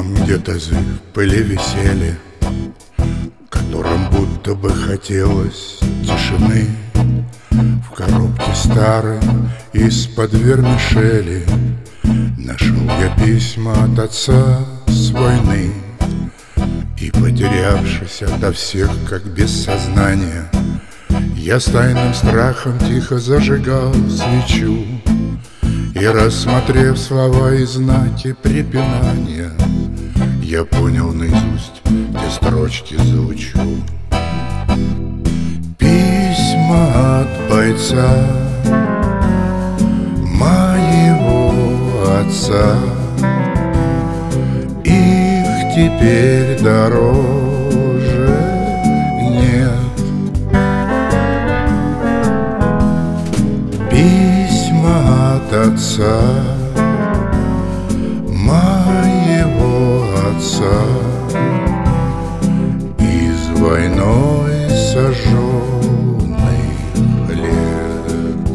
письмам где-то в пыли висели, которым будто бы хотелось тишины. В коробке старой из-под вермишели нашел я письма от отца с войны. И, потерявшись ото всех, как без сознания, я с тайным страхом тихо зажигал свечу. И, рассмотрев слова и знаки препинания, я понял наизусть, те строчки заучу. Письма от бойца моего отца, их теперь дороже нет. Письма от отца моего отца, из войной сожженных лет.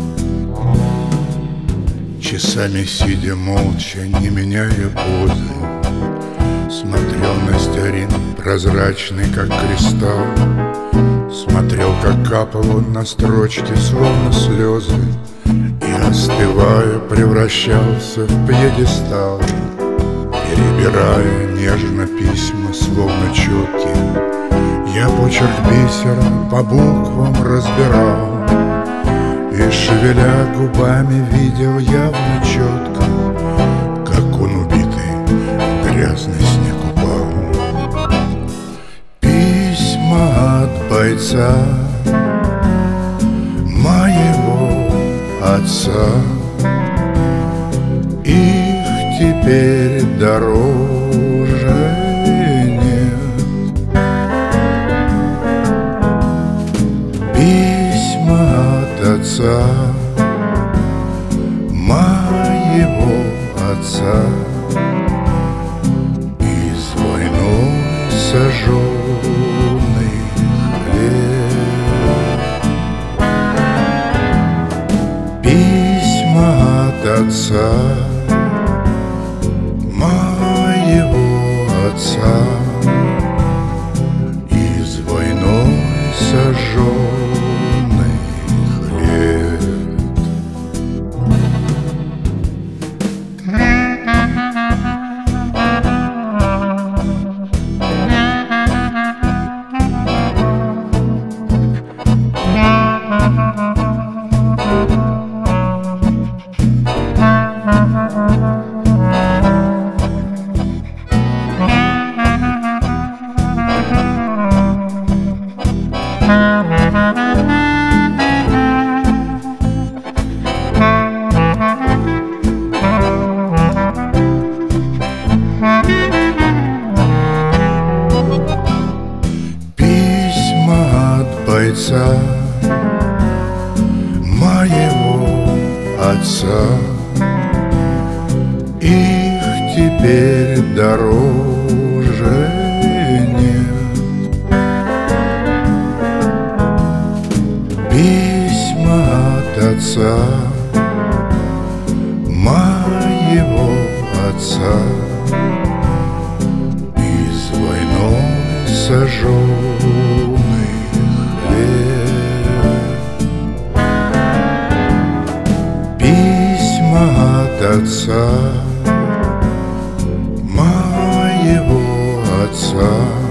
Часами сидя молча, не меняя позы, смотрел на старин, прозрачный, как кристалл. Смотрел, как капал он на строчки, словно слезы, и, остывая, превращался в пьедестал. Перебирая нежно письма, словно четки, я почерк бисера по буквам разбирал. И, шевеля губами, видел явно четко, как он, убитый, в грязный снег упал. Письма от бойца моего отца, их теперь дороже нет. Письма от отца моего отца, из войной сожженных лет. Письма от отца моего отца, из войной сожженных лет. Письма от бойца моего отца, их теперь дороже нет. Письма от отца моего отца, из войной сожженных лет. Письма от отца моего отца,